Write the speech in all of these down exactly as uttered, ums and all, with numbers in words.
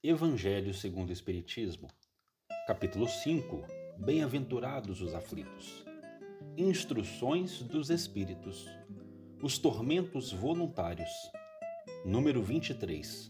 Evangelho segundo o Espiritismo, capítulo cinco. Bem-aventurados os aflitos. Instruções dos Espíritos. Os tormentos voluntários. Número vinte e três.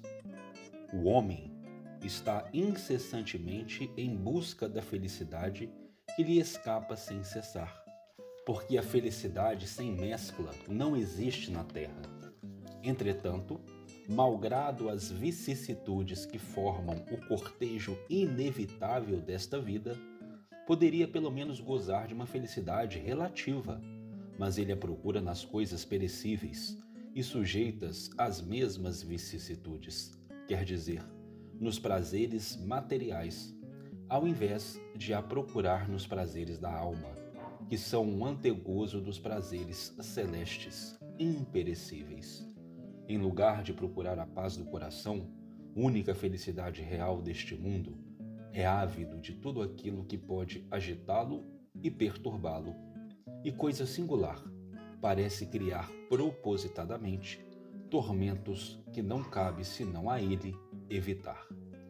O homem está incessantemente em busca da felicidade que lhe escapa sem cessar, porque a felicidade sem mescla não existe na terra. Entretanto, malgrado as vicissitudes que formam o cortejo inevitável desta vida, poderia pelo menos gozar de uma felicidade relativa, mas ele a procura nas coisas perecíveis e sujeitas às mesmas vicissitudes, quer dizer, nos prazeres materiais, ao invés de a procurar nos prazeres da alma, que são um antegozo dos prazeres celestes, imperecíveis. Em lugar de procurar a paz do coração, única felicidade real deste mundo, é ávido de tudo aquilo que pode agitá-lo e perturbá-lo. E coisa singular, parece criar propositadamente tormentos que não cabe senão a ele evitar.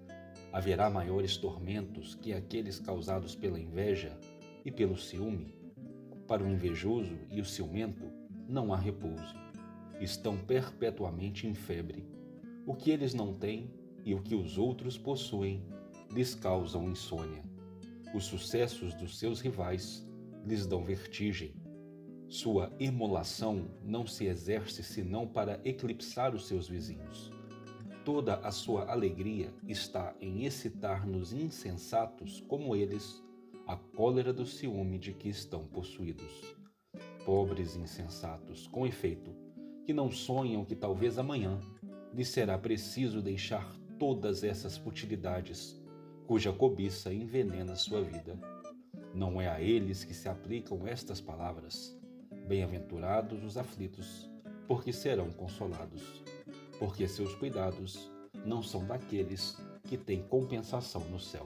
Haverá maiores tormentos que aqueles causados pela inveja e pelo ciúme. Para o invejoso e o ciumento não há repouso. Estão perpetuamente em febre. O que eles não têm e o que os outros possuem lhes causam insônia. Os sucessos dos seus rivais lhes dão vertigem. Sua emulação não se exerce senão para eclipsar os seus vizinhos. Toda a sua alegria está em excitar nos insensatos como eles a cólera do ciúme de que estão possuídos. Pobres insensatos, com efeito, que não sonham que talvez amanhã lhes será preciso deixar todas essas futilidades, cuja cobiça envenena sua vida. Não é a eles que se aplicam estas palavras: bem-aventurados os aflitos, porque serão consolados, porque seus cuidados não são daqueles que têm compensação no céu.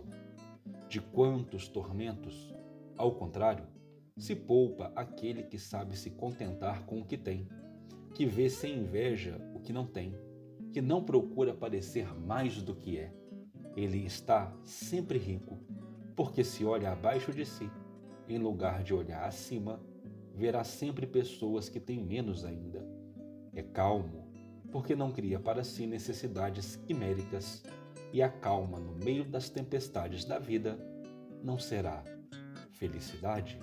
De quantos tormentos, ao contrário, se poupa aquele que sabe se contentar com o que tem, que vê sem inveja o que não tem, que não procura parecer mais do que é. Ele está sempre rico, porque se olha abaixo de si, em lugar de olhar acima, verá sempre pessoas que têm menos ainda. É calmo, porque não cria para si necessidades quiméricas, e a calma no meio das tempestades da vida não será felicidade?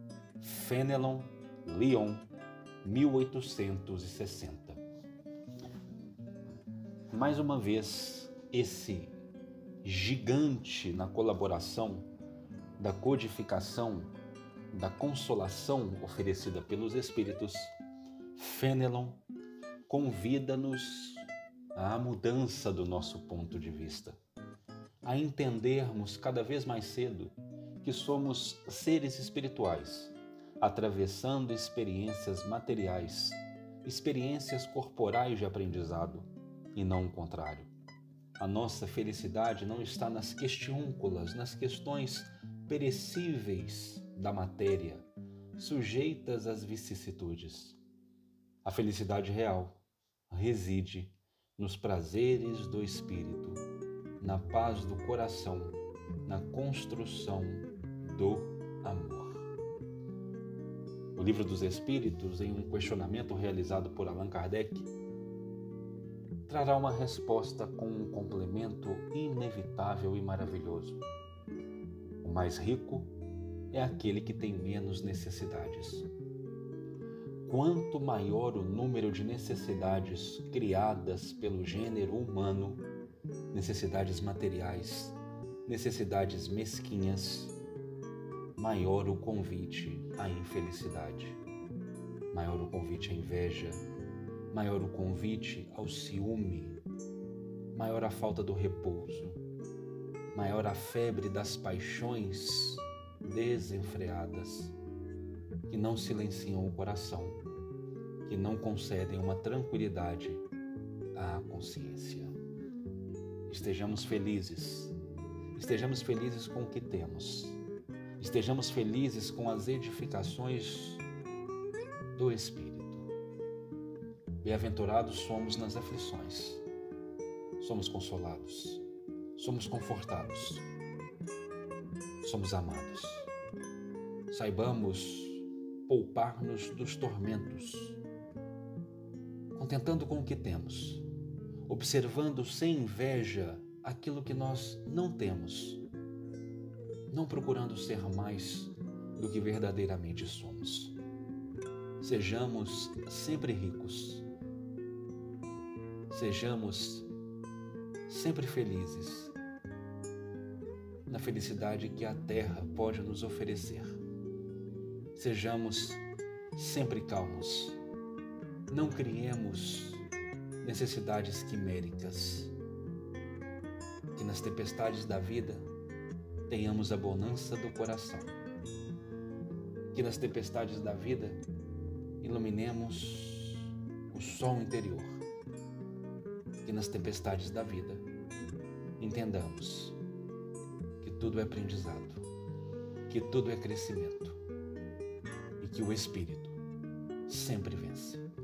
Fenelon, Lyon, mil oitocentos e sessenta. Mais uma vez, esse gigante na colaboração da codificação, da consolação oferecida pelos Espíritos, Fenelon convida-nos à mudança do nosso ponto de vista, a entendermos cada vez mais cedo que somos seres espirituais, atravessando experiências materiais, experiências corporais de aprendizado, e não o contrário. A nossa felicidade não está nas questiúnculas, nas questões perecíveis da matéria, sujeitas às vicissitudes. A felicidade real reside nos prazeres do espírito, na paz do coração, na construção do amor. O Livro dos Espíritos, em um questionamento realizado por Allan Kardec, trará uma resposta com um complemento inevitável e maravilhoso. O mais rico é aquele que tem menos necessidades. Quanto maior o número de necessidades criadas pelo gênero humano, necessidades materiais, necessidades mesquinhas, maior o convite à infelicidade, maior o convite à inveja, maior o convite ao ciúme, maior a falta do repouso, maior a febre das paixões desenfreadas, que não silenciam o coração, que não concedem uma tranquilidade à consciência. Estejamos felizes, estejamos felizes com o que temos, estejamos felizes com as edificações do Espírito. Bem-aventurados somos nas aflições, somos consolados. somos confortados, somos amados. Saibamos poupar-nos dos tormentos, contentando com o que temos, observando sem inveja aquilo que nós não temos, não procurando ser mais do que verdadeiramente somos. Sejamos sempre ricos, sejamos sempre felizes, na felicidade que a terra pode nos oferecer. Sejamos sempre calmos, não criemos necessidades quiméricas, que nas tempestades da vida tenhamos a bonança do coração, que nas tempestades da vida iluminemos o sol interior, que nas tempestades da vida entendamos que tudo é aprendizado, que tudo é crescimento e que o Espírito sempre vence.